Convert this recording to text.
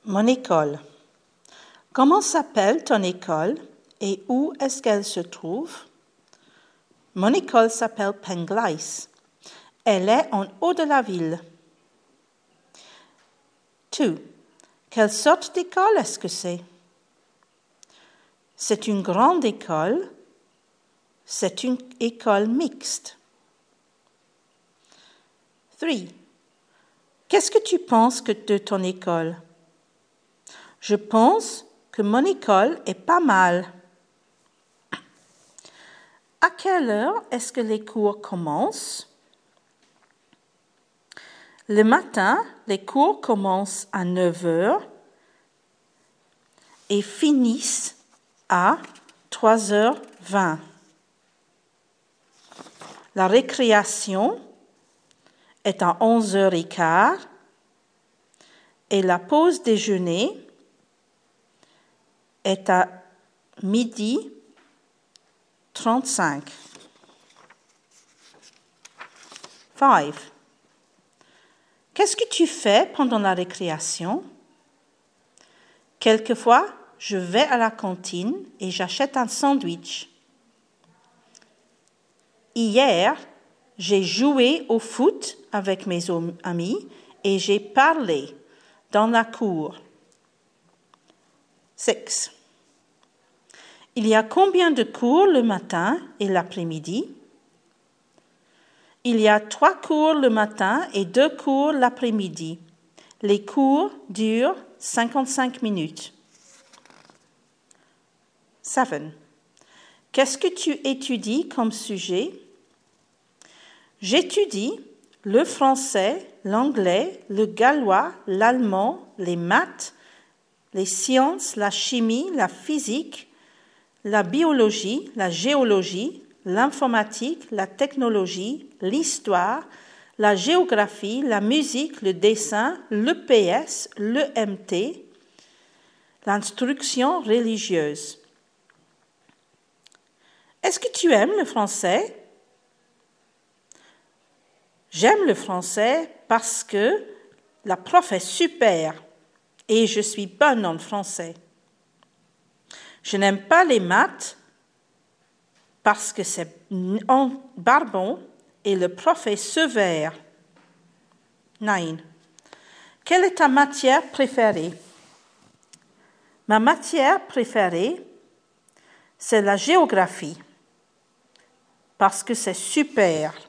Mon école. Comment s'appelle ton école et où est-ce qu'elle se trouve? Mon école s'appelle Penglais. Elle est en haut de la ville. 2. Quelle sorte d'école est-ce que c'est? C'est une grande école. C'est une école mixte. 3. Qu'est-ce que tu penses de ton école? Je pense que mon école est pas mal. À quelle heure est-ce que les cours commencent? Le matin, les cours commencent à 9 heures et finissent à 3h20. La récréation est à 11h15 et la pause déjeuner est à 12h35. 5. Qu'est-ce que tu fais pendant la récréation? Quelquefois, je vais à la cantine et j'achète un sandwich. Hier, j'ai joué au foot avec mes amis et j'ai parlé dans la cour. 6. Il y a combien de cours le matin et l'après-midi? Il y a 3 cours le matin et 2 cours l'après-midi. Les cours durent 55 minutes. 7. Qu'est-ce que tu étudies comme sujet? J'étudie le français, l'anglais, le gallois, l'allemand, les maths, les sciences, la chimie, la physique, la biologie, la géologie, l'informatique, la technologie, l'histoire, la géographie, la musique, le dessin, l'EPS, l'EMT, l'instruction religieuse. Est-ce que tu aimes le français? J'aime le français parce que la prof est super et je suis bonne en français. Je n'aime pas les maths parce que c'est barbant et le prof est sévère. 9. Quelle est ta matière préférée? Ma matière préférée, c'est la géographie parce que c'est super.